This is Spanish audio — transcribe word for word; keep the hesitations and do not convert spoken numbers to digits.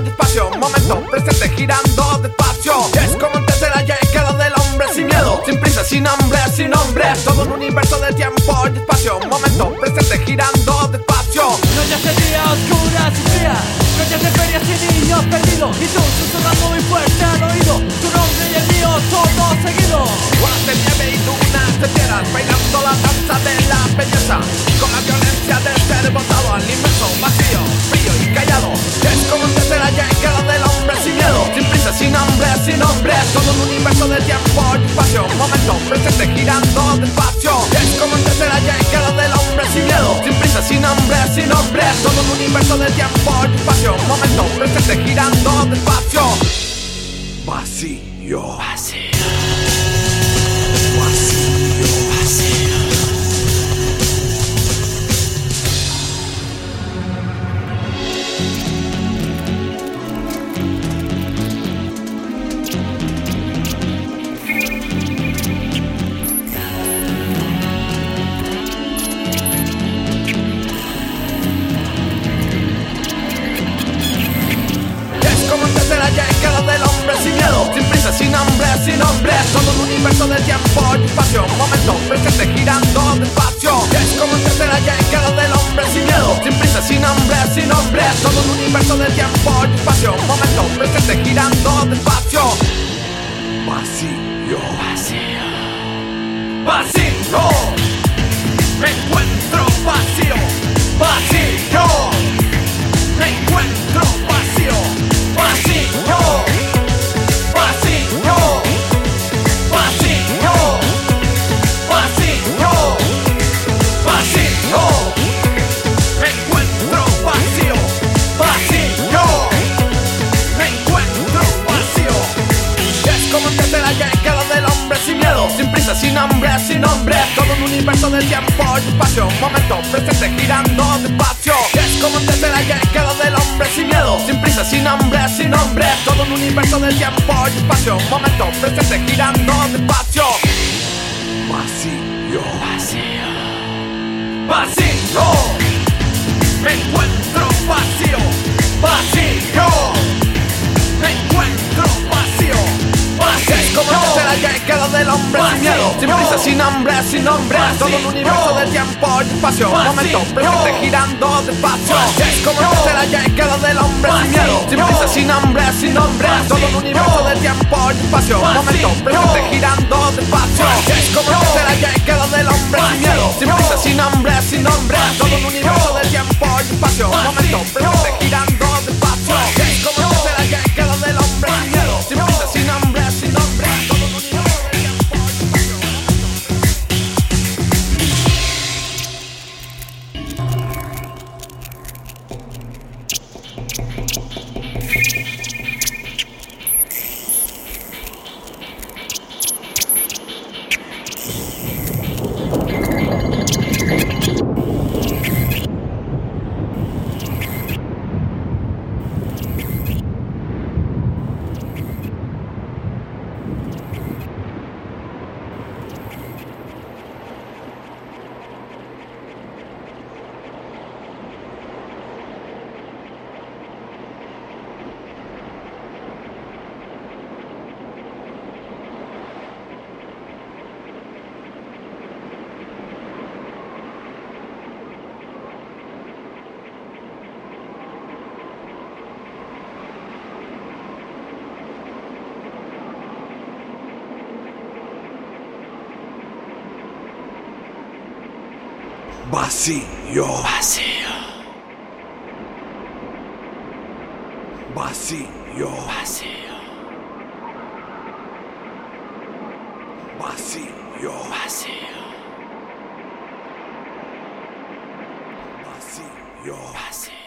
despacio, momento presente girando despacio. Es como antes de la llegada del hombre sin miedo, sin prisa, sin hambre, sin nombre. Todo un universo de tiempo y espacio, momento presente girando despacio. Noches de día oscuras y frías, noches de ferias y niños perdidos, y tú susurrando muy fuerte al oído tu nombre y el mío todo seguido. Horas de nieve y lunas de piedras, bailando la danza de la belleza, con la violencia de ser botado al inmenso vacío, frío y callado. Es como antes de la llegada del hombre sin miedo, sin prisa, sin hambre, sin nombre. Todo un universo de tiempo y espacio, momento presente girando despacio. Es como antes de la llegada del hombre sin miedo, sin prisa, sin hambre, sin nombre. Todo un universo de tiempo y espacio, momento presente girando despacio. Vacío, Vacío, vacío, vacío. llegada del hombre sin miedo, sin prisa, sin hambre, sin nombre. Todo un universo de tiempo y espacio, momento presente girando despacio. Es como antes de la llegada del hombre sin miedo, sin prisa, sin hambre, sin nombre. Todo un universo de tiempo y espacio, momento presente girando despacio. Vacío, Vacío, vacío. Me encuentro vacío, vacío. Me encuentro vacío, vacío, vacío, vacío, vacío, vacío. Me encuentro vacío, vacío. Me encuentro vacío. Es como antes de la llegada del hombre sin miedo, sin prisa, sin hambre, sin nombre. Todo un universo de tiempo y espacio, momento presente girando despacio. Es como antes de la llegada del hombre sin miedo, sin prisa, sin hambre, sin nombre. Todo un universo de tiempo y espacio, momento presente girando despacio. Vacío, vacío, vacío. Me encuentro vacío, vacío. Me encuentro vacío, vacío. Es como antes de la llegada del hombre sin miedo, sin prisa, sin hambre, sin nombre. Todo un universo de tiempo y espacio, momento presente girando despacio. Es como antes de la llegada del hombre sin miedo, sin prisa, sin hambre, sin nombre. Todo un universo de tiempo y espacio, momento presente girando despacio. Es como antes de la llegada del hombre sin miedo, sin prisa, sin hambre, sin nombre. Todo un universo de tiempo y espacio, momento presente girando despacio. Es como antes de la llegada del hombre sin miedo, sin prisa, sin hambre, sin nombre. Todo un universo de tiempo y vacío, vacío, vacío, vacío, vacío, vacío, vacío, vacío.